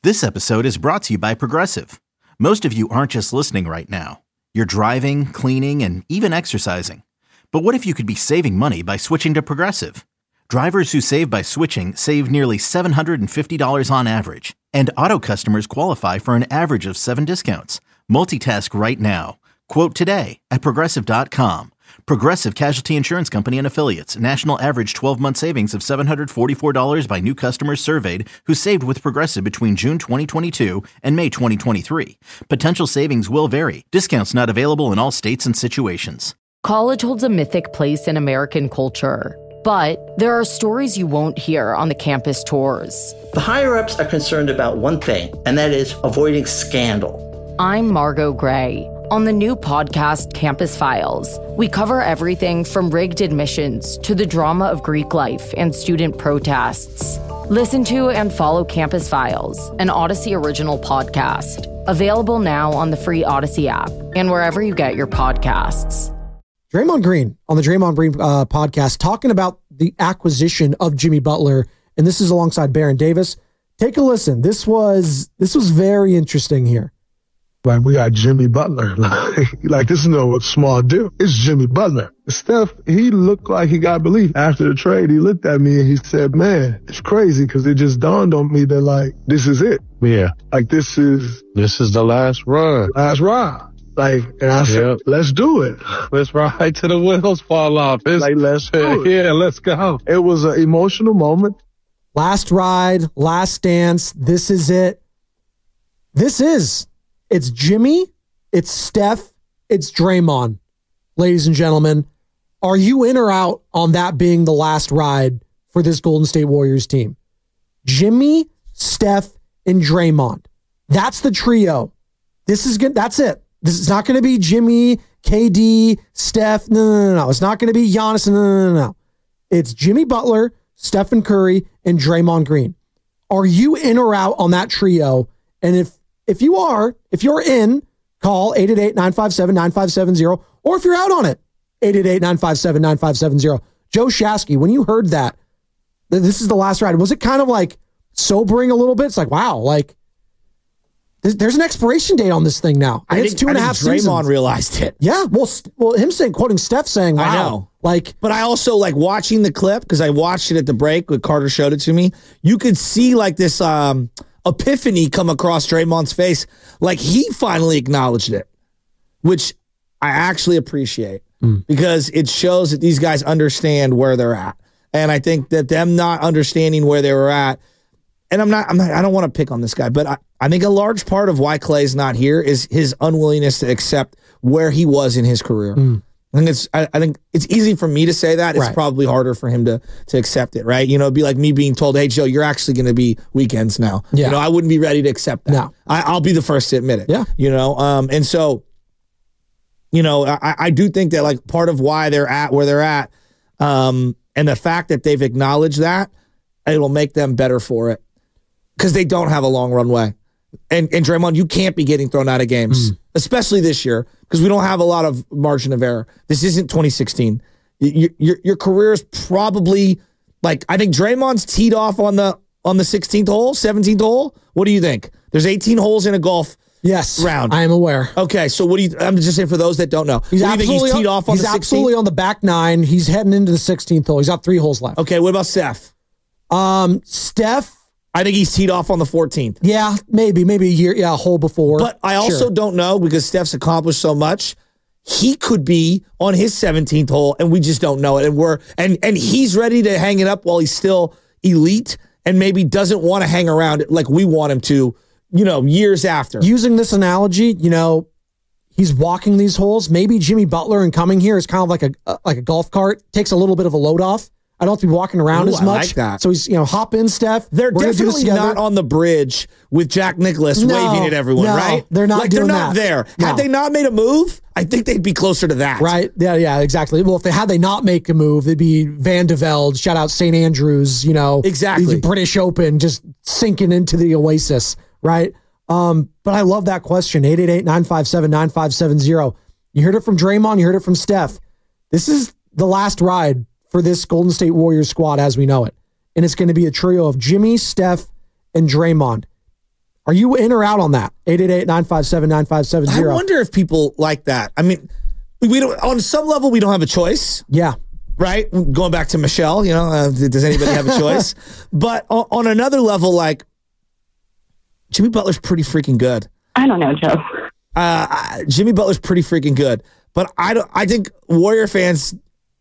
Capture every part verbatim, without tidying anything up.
This episode is brought to you by Progressive. Most of you aren't just listening right now. You're driving, cleaning, and even exercising. But what if you could be saving money by switching to Progressive? Drivers who save by switching save nearly seven hundred fifty dollars on average. And auto customers qualify for an average of seven discounts. Multitask right now. Quote today at Progressive dot com. Progressive Casualty Insurance Company and Affiliates. National average twelve-month savings of seven hundred forty-four dollars by new customers surveyed who saved with Progressive between June twenty twenty-two and May twenty twenty-three. Potential savings will vary. Discounts not available in all states and situations. College holds a mythic place in American culture, but there are stories you won't hear on the campus tours. The higher-ups are concerned about one thing, and that is avoiding scandal. I'm Margot Gray. On the new podcast, Campus Files, we cover everything from rigged admissions to the drama of Greek life and student protests. Listen to and follow Campus Files, an Odyssey original podcast. Available now on the free Odyssey app and wherever you get your podcasts. Draymond Green on the Draymond Green uh, podcast talking about the acquisition of Jimmy Butler, and this is alongside Baron Davis. Take a listen. This was this was very interesting here. Like, we got Jimmy Butler. Like, like this is no small deal. It's Jimmy Butler. Steph, he looked like he got belief. After the trade, he looked at me and he said, man, it's crazy because it just dawned on me that, like, this is it. Yeah. Like, this is... This is the last run. Last ride. Like, and I said, yep. Let's do it. Let's ride till the wheels fall off. It's, like, let's do it. Yeah, let's go. It was an emotional moment. Last ride, last dance. This is it. This is... It's Jimmy, it's Steph, it's Draymond. Ladies and gentlemen, are you in or out on that being the last ride for this Golden State Warriors team? Jimmy, Steph, and Draymond. That's the trio. This is good. That's it. This is not going to be Jimmy, K D, Steph. No, no, no, no. It's not going to be Giannis. No, no, no, no. It's Jimmy Butler, Stephen Curry, and Draymond Green. Are you in or out on that trio? And if If you are, if you're in, call eight eight eight, nine five seven, nine five seven zero. Or if you're out on it, eight eight eight, nine five seven, nine five seven zero. Joe Shasky, when you heard that, this is the last ride, was it kind of like sobering a little bit? It's like, wow, like there's, there's an expiration date on this thing now. I it's think, two and I a half think Draymond seasons. realized it. Yeah, well, well, him saying, quoting Steph saying, wow. I know. Like, but I also like watching the clip because I watched it at the break when Carter showed it to me. You could see like this, um, epiphany come across Draymond's face. Like he finally acknowledged it, which I actually appreciate mm. because it shows that these guys understand where they're at. And I think that them not understanding where they were at, and I'm not, I'm not I don't want to pick on this guy, but I, I think a large part of why Klay's not here is his unwillingness to accept where he was in his career. Mm. I think it's I, I think it's easy for me to say that. It's right. probably probably harder for him to to accept it, right? You know, it'd be like me being told, "Hey, Joe, you're actually going to be weekends now." Yeah. You know, I wouldn't be ready to accept that. No. I, I'll be the first to admit it. Yeah. You know, um, and so, you know, I, I do think that like part of why they're at where they're at, um, and the fact that they've acknowledged that, it'll make them better for it because they don't have a long runway. And and Draymond, you can't be getting thrown out of games, mm. especially this year, because we don't have a lot of margin of error. This isn't twenty sixteen. Your, your your career is probably like I think Draymond's teed off on the on the sixteenth hole, seventeenth hole. What do you think? There's eighteen holes in a golf yes round. I am aware. Okay, so what do you? I'm just saying for those that don't know, he's what do you think he's teed off on he's the sixteenth? absolutely on the back nine. He's heading into the sixteenth hole. He's got three holes left. Okay, what about Steph? Um, Steph. I think he's teed off on the fourteenth. Yeah, maybe, maybe a year, yeah, a hole before. But I also sure. don't know because Steph's accomplished so much. He could be on his seventeenth hole, and we just don't know it. And we're and and he's ready to hang it up while he's still elite, and maybe doesn't want to hang around like we want him to. You know, years after. Using this analogy, you know, he's walking these holes. Maybe Jimmy Butler and coming here is kind of like a uh, like a golf cart. Takes a little bit of a load off. I don't have to be walking around Ooh, as much. I like that. So he's, you know, hop in, Steph. They're We're definitely not on the bridge with Jack Nicklaus no, waving at everyone, no, right? They're not like doing they're not that. there. No. Had they not made a move, I think they'd be closer to that. Right? Yeah, yeah, exactly. Well, if they had they not make a move, they'd be Van de Velde, shout out Saint Andrews, you know. Exactly. The British Open, just sinking into the oasis, right? Um, but I love that question, eight eight eight, nine five seven, nine five seven zero. You heard it from Draymond, you heard it from Steph. This is the last ride for this Golden State Warriors squad as we know it. And it's going to be a trio of Jimmy, Steph, and Draymond. Are you in or out on that? eight eight eight, nine five seven, nine five seven zero. I wonder if people like that. I mean, we don't. On some level, we don't have a choice. Yeah. Right? Going back to Michelle, you know, uh, does anybody have a choice? But on, on another level, like, Jimmy Butler's pretty freaking good. I don't know, Joe. Uh, Jimmy Butler's pretty freaking good. But I don't. I think Warrior fans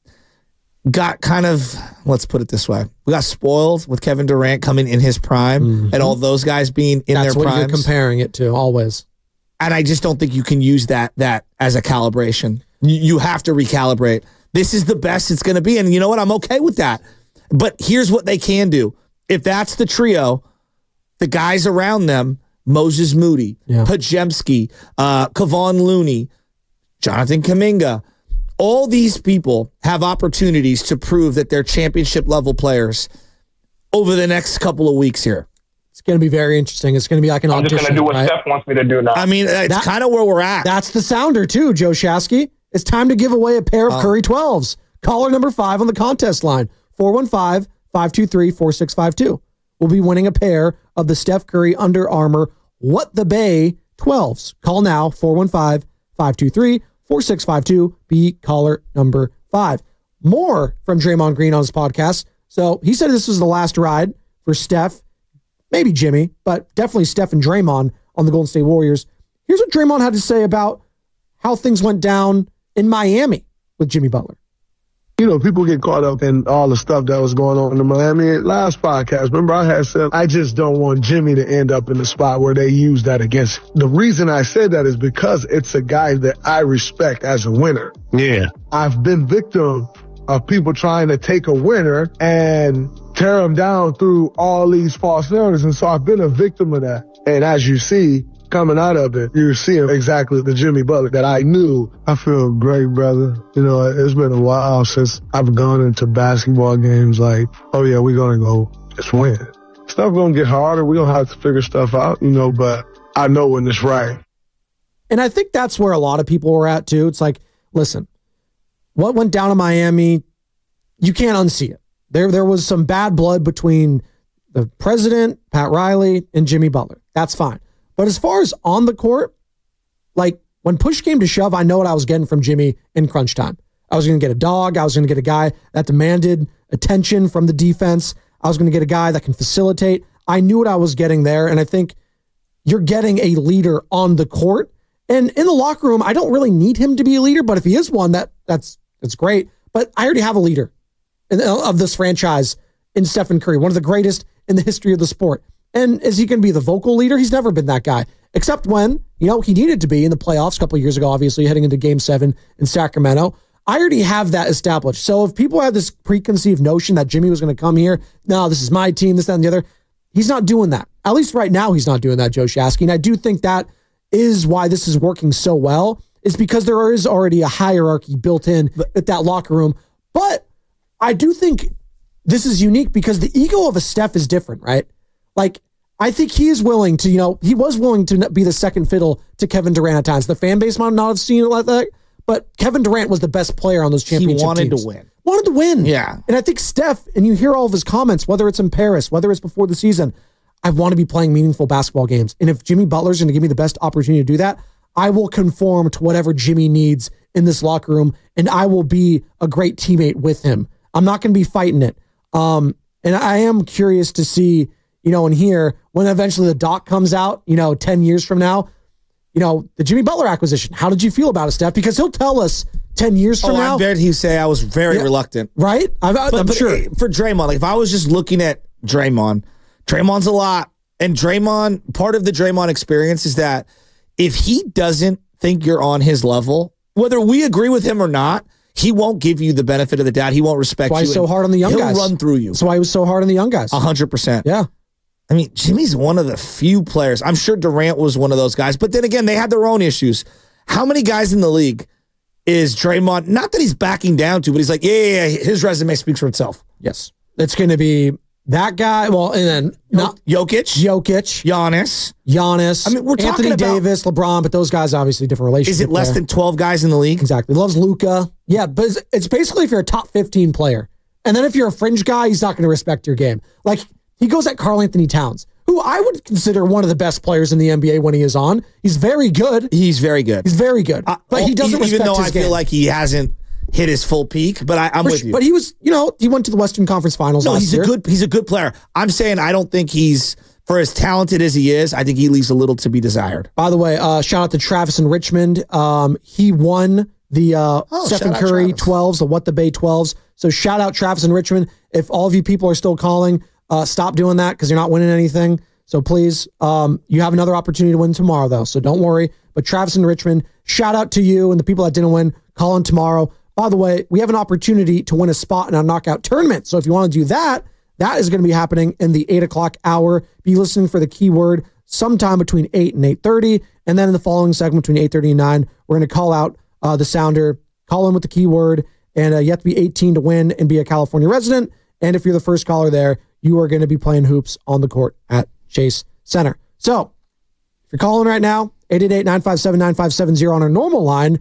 got kind of, let's put it this way, we got spoiled with Kevin Durant coming in his prime mm-hmm. and all those guys being in That's their what primes. You're comparing it to, always. And I just don't think you can use that that as a calibration. You, you have to recalibrate. This is the best it's going to be. And you know what? I'm okay with that. But here's what they can do. If that's the trio, the guys around them, Moses Moody, yeah. Podziemski, uh, Kevon Looney, Jonathan Kuminga, all these people have opportunities to prove that they're championship level players over the next couple of weeks here. It's going to be very interesting. It's going to be like an I'm audition. I'm just going to do what right? Steph wants me to do now. I mean, it's kind of where we're at. That's the sounder too, Joe Shasky. It's time to give away a pair of uh, Curry twelves. Caller number five on the contest line, four one five, five two three, four six five two. We'll be winning a pair of the Steph Curry Under Armour What the Bay twelves. Call now, four one five, five two three, four six five two. Be caller number five. More from Draymond Green on his podcast. So he said this was the last ride for Steph, maybe Jimmy, but definitely Steph and Draymond on the Golden State Warriors. Here's what Draymond had to say about how things went down in Miami with Jimmy Butler. You know, people get caught up in all the stuff that was going on in the Miami last podcast. Remember, I had said, I just don't want Jimmy to end up in the spot where they use that against him. The reason I said that is because it's a guy that I respect as a winner. Yeah. I've been victim of people trying to take a winner and tear him down through all these false narratives. And so I've been a victim of that. And as you see, coming out of it, you're seeing exactly the Jimmy Butler that I knew. I feel great, brother. You know, it's been a while since I've gone into basketball games like, oh yeah, we're going to go just win. Stuff going to get harder. We're going to have to figure stuff out, you know, but I know when it's right. And I think that's where a lot of people were at too. It's like, listen, what went down in Miami, you can't unsee it. There, there was some bad blood between the president, Pat Riley, and Jimmy Butler. That's fine. But as far as on the court, like when push came to shove, I know what I was getting from Jimmy in crunch time. I was going to get a dog. I was going to get a guy that demanded attention from the defense. I was going to get a guy that can facilitate. I knew what I was getting there. And I think you're getting a leader on the court. And in the locker room, I don't really need him to be a leader, but if he is one, that that's that's great. But I already have a leader in, of this franchise in Stephen Curry, one of the greatest in the history of the sport. And is he going to be the vocal leader? He's never been that guy, except when, you know, he needed to be in the playoffs a couple of years ago, obviously heading into game seven in Sacramento. I already have that established. So if people have this preconceived notion that Jimmy was going to come here, no, this is my team, this, that, and the other, he's not doing that. At least right now, he's not doing that, Joe Shasky. And I do think that is why this is working so well, is because there is already a hierarchy built in at that locker room. But I do think this is unique because the ego of a Steph is different, right? Like, I think he is willing to, you know, he was willing to be the second fiddle to Kevin Durant at times. The fan base might not have seen it like that, but Kevin Durant was the best player on those championship teams. He wanted teams. to win. Wanted to win. Yeah. And I think Steph, and you hear all of his comments, whether it's in Paris, whether it's before the season, I want to be playing meaningful basketball games. And if Jimmy Butler's going to give me the best opportunity to do that, I will conform to whatever Jimmy needs in this locker room, and I will be a great teammate with him. I'm not going to be fighting it. Um, and I am curious to see, you know, and here, when eventually the doc comes out, you know, ten years from now, you know, the Jimmy Butler acquisition. How did you feel about it, Steph? Because he'll tell us ten years from oh, now. I bet he'd say I was very yeah, reluctant. Right? I'm, but, I'm but sure. For Draymond, like if I was just looking at Draymond, Draymond's a lot. And Draymond, part of the Draymond experience is that if he doesn't think you're on his level, whether we agree with him or not, he won't give you the benefit of the doubt. He won't respect That's why you. he's so hard on the young he'll guys. He'll run through you. That's why he was so hard on the young guys. A hundred percent. Yeah. I mean, Jimmy's one of the few players. I'm sure Durant was one of those guys. But then again, they had their own issues. How many guys in the league is Draymond, not that he's backing down to, but he's like, yeah, yeah, yeah, his resume speaks for itself. Yes. It's going to be that guy. Well, and then not Jokic, Jokic, Giannis, Giannis. I mean, we're Anthony talking about Davis, LeBron, but those guys obviously different relationships. Is it less there. than twelve guys in the league? Exactly. Loves Luka. Yeah, but it's, it's basically if you're a top fifteen player, and then if you're a fringe guy, he's not going to respect your game. Like he goes at Karl Anthony Towns, who I would consider one of the best players in the N B A when he is on. He's very good. He's very good. He's very good. Uh, but he doesn't even respect though his I game. feel like he hasn't hit his full peak, but I, I'm For with sure, you. But he was, you know, he went to the Western Conference Finals No, last he's year. a good he's a good player. I'm saying I don't think he's, for as talented as he is, I think he leaves a little to be desired. By the way, uh, shout out to Travis in Richmond. Um, he won the uh, Oh, Stephen shout out Curry Travis. twelves, the What the Bay twelves. So shout out Travis in Richmond. If all of you people are still calling, uh, stop doing that because you're not winning anything. So please, um, you have another opportunity to win tomorrow, though. So don't worry. But Travis in Richmond, shout out to you and the people that didn't win. Call in tomorrow. By the way, we have an opportunity to win a spot in our knockout tournament. So if you want to do that, that is going to be happening in the eight o'clock hour. Be listening for the keyword sometime between eight and eight thirty. And then in the following segment between eight thirty and nine, we're going to call out uh, the sounder, call in with the keyword, and uh, you have to be eighteen to win and be a California resident. And if you're the first caller there, you are going to be playing hoops on the court at Chase Center. So if you're calling right now, eight eight eight, nine five seven, nine five seven zero on our normal line,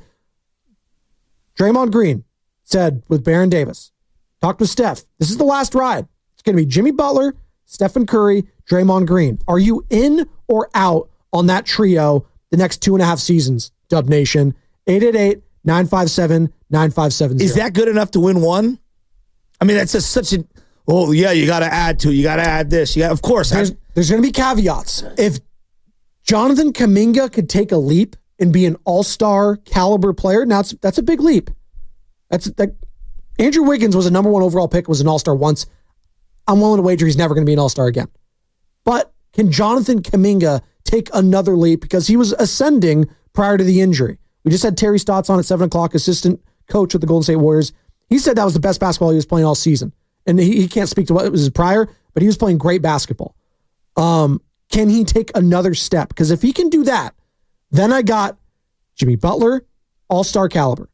Draymond Green said with Baron Davis, talked with Steph, this is the last ride. It's going to be Jimmy Butler, Stephen Curry, Draymond Green. Are you in or out on that trio the next two and a half seasons, Dub Nation? eight eight eight, nine five seven, nine five seven zero. Is that good enough to win one? I mean, that's just such a, oh, yeah, you got to add to it. You got to add this. You got, of course. There's, I, there's going to be caveats. If Jonathan Kuminga could take a leap and be an all-star caliber player, now it's, that's a big leap. That's that. Andrew Wiggins was a number one overall pick, was an all-star once. I'm willing to wager he's never going to be an all-star again. But can Jonathan Kuminga take another leap because he was ascending prior to the injury? We just had Terry Stotts on at seven o'clock, assistant coach of the Golden State Warriors. He said that was the best basketball he was playing all season. And he, he can't speak to what was prior, but he was playing great basketball. Um, can he take another step? Because if he can do that, then I got Jimmy Butler, all-star caliber.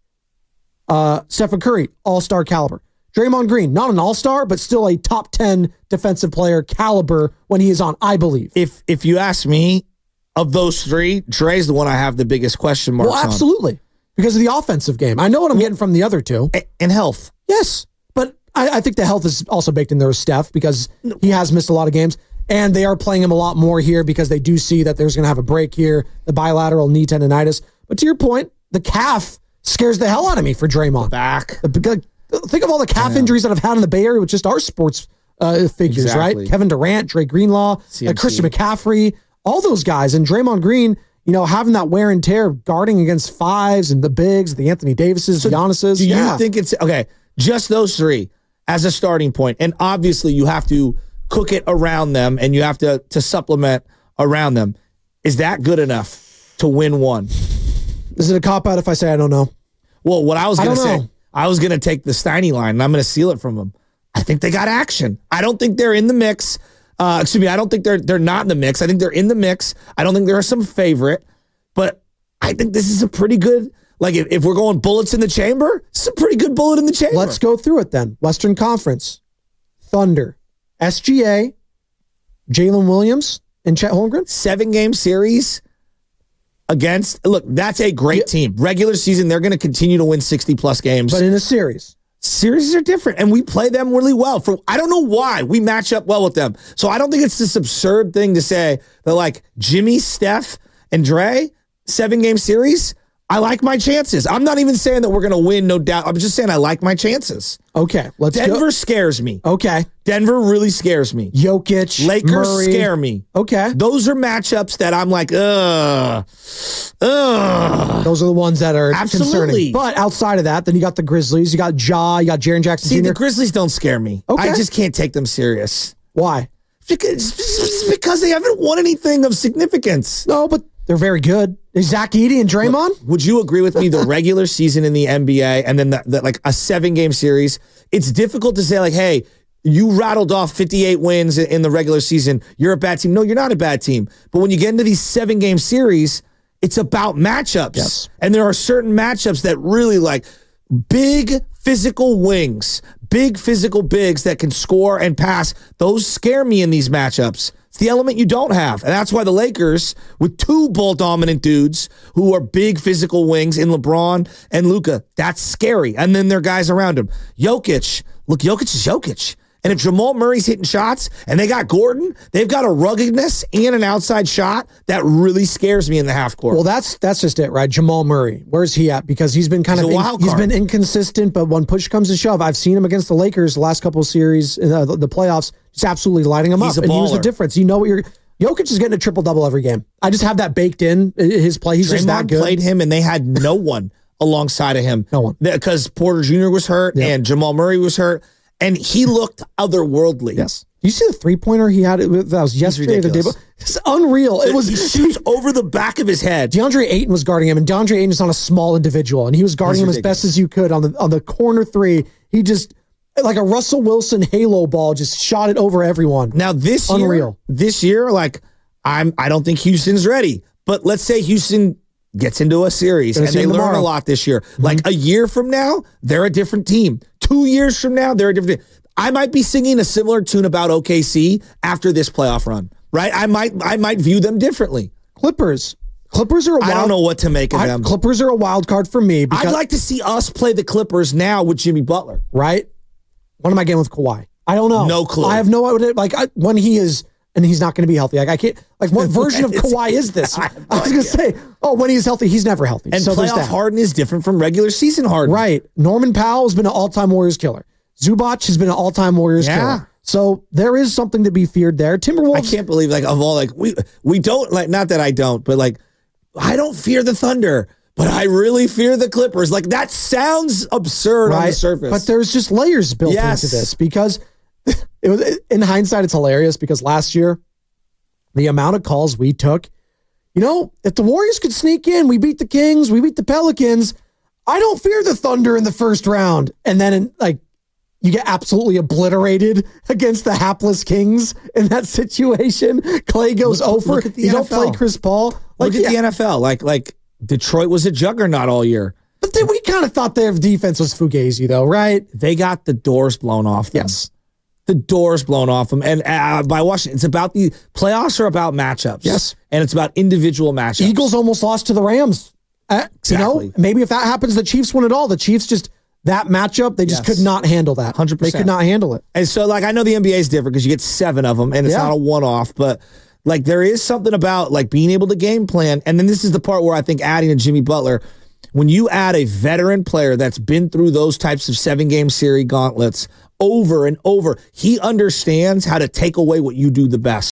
Uh, Stephen Curry, all-star caliber. Draymond Green, not an all-star, but still a top ten defensive player caliber when he is on, I believe. if if you ask me, of those three, Dre's the one I have the biggest question marks Well, on. absolutely. Because of the offensive game. I know what I'm getting from the other two. A- And health. Yes. But I, I think the health is also baked in there with Steph because he has missed a lot of games. And they are playing him a lot more here because they do see that there's going to have a break here, the bilateral knee tendonitis. But to your point, the calf scares the hell out of me for Draymond. Back. The- Think of all the calf injuries that I've had in the Bay Area with just our sports uh, figures, Exactly. right? Kevin Durant, Dre Greenlaw, uh, Christian McCaffrey, all those guys. And Draymond Green, you know, having that wear and tear, guarding against fives and the bigs, the Anthony Davises, the Giannis's. Do you yeah. think it's, okay, just those three as a starting point, and obviously you have to cook it around them and you have to, to supplement around them. Is that good enough to win one? Is it a cop-out if I say I don't know? Well, what I was I going to don't say, know. I was going to take the Steiny line and I'm going to steal it from them. I think they got action. I don't think they're in the mix. Uh, excuse me, I don't think they're they're not in the mix. I think they're in the mix. I don't think they're some favorite, but I think this is a pretty good, like if, if we're going bullets in the chamber, it's a pretty good bullet in the chamber. Let's go through it then. Western Conference, Thunder, S G A, Jalen Williams, and Chet Holmgren. Seven game series against, look, that's a great Yeah. team. Regular season, they're going to continue to win sixty plus games. But in a series. Series are different, and we play them really well. For I don't know why we match up well with them. So I don't think it's this absurd thing to say that like Jimmy, Steph, and Dre, seven game series. I like my chances. I'm not even saying that we're going to win, no doubt. I'm just saying I like my chances. Okay, let's Denver go. scares me. Okay. Denver really scares me. Jokic, Lakers Murray. scare me. Okay. Those are matchups that I'm like, ugh, ugh. Those are the ones that are Absolutely. concerning. But outside of that, then you got the Grizzlies, you got Ja, you got Jaren Jackson See, Junior the Grizzlies don't scare me. Okay. I just can't take them serious. Why? Because, because they haven't won anything of significance. No, but they're very good. Is Zach Edey and Draymond? Would you agree with me? The regular season in the N B A and then the, the, like a seven game series, it's difficult to say like, hey, you rattled off fifty-eight wins in, in the regular season. You're a bad team. No, you're not a bad team. But when you get into these seven game series, it's about matchups. Yes. And there are certain matchups that really like big physical wings, big physical bigs that can score and pass. Those scare me in these matchups. It's the element you don't have. And that's why the Lakers, with two ball dominant dudes who are big physical wings in LeBron and Luka, that's scary. And then there are guys around him. Jokic, look, Jokic is Jokic. And if Jamal Murray's hitting shots and they got Gordon, they've got a ruggedness and an outside shot that really scares me in the half court. Well, that's that's just it, right? Jamal Murray, where's he at? Because he's been kind He's of a in, wild he's card. been inconsistent, but when push comes to shove, I've seen him against the Lakers the last couple of series, uh, the, the playoffs, just absolutely lighting him He's up. a And he was the baller. difference. You know what you're Jokic is getting a triple double every game. I just have that baked in his play. He's just that Draymond good. played him, and they had no one alongside of him. No one. Because Porter Junior was hurt Yep. and Jamal Murray was hurt, and he looked otherworldly. Yes. You see the three pointer he had? That was yesterday or the day ridiculous. before. It's unreal. It was He shoots over the back of his head. DeAndre Ayton was guarding him, and DeAndre Ayton is not a small individual, and he was guarding He's him as ridiculous. best as you could on the on the corner three. He just like a Russell Wilson halo ball, just shot it over everyone. Now this Unreal. year, this year, like I'm, I don't think Houston's ready. But let's say Houston gets into a series Gonna and see they him learn tomorrow. a lot this year. Like a year from now, they're a different team. Two years from now, they're a different team. I might be singing a similar tune about O K C after this playoff run, right? I might, I might view them differently. Clippers, Clippers are. A wild, I don't know what to make of I- them. Clippers are a wild card for me because I'd like to see us play the Clippers now with Jimmy Butler. right. What am I getting with Kawhi? I don't know. No clue. I have no idea. Like I, when he is, and he's not going to be healthy. Like I can't. Like what version of Kawhi is this? I, I have no was going to say, oh, when he's healthy, he's never healthy. And so there's playoff that. Harden is different from regular season Harden. Right. Norman Powell has been an all-time Warriors killer. Zubac has been an all-time Warriors Yeah. killer. So there is something to be feared there. Timberwolves. I can't believe like of all like we we don't like not that I don't, but like I don't fear the Thunder, but I really fear the Clippers. Like that sounds absurd on the surface. But there's just layers built Yes. into this because it was in hindsight, it's hilarious because last year, the amount of calls we took, you know, if the Warriors could sneak in, we beat the Kings, we beat the Pelicans. I don't fear the Thunder in the first round. And then in, like you get absolutely obliterated against the hapless Kings in that situation. Clay goes Look- over. look at the You N don't F L. play Chris Paul. Like Look at yeah, the N F L. Like like Detroit was a juggernaut all year. but then we kind of thought their defense was fugazi, though, right? They got the doors blown off them. Yes. The doors blown off them. And uh, by Washington, it's about the playoffs are about matchups. Yes. And it's about individual matchups. Eagles almost lost to the Rams. Uh, Exactly. You know, maybe if that happens, the Chiefs win it all. The Chiefs just that matchup, they just Yes. could not handle that. one hundred percent. They could not handle it. And so, like, I know the N B A is different because you get seven of them and it's Yeah. not a one off, but like, there is something about like being able to game plan. And then this is the part where I think adding a Jimmy Butler, when you add a veteran player that's been through those types of seven game series gauntlets over and over, he understands how to take away what you do the best.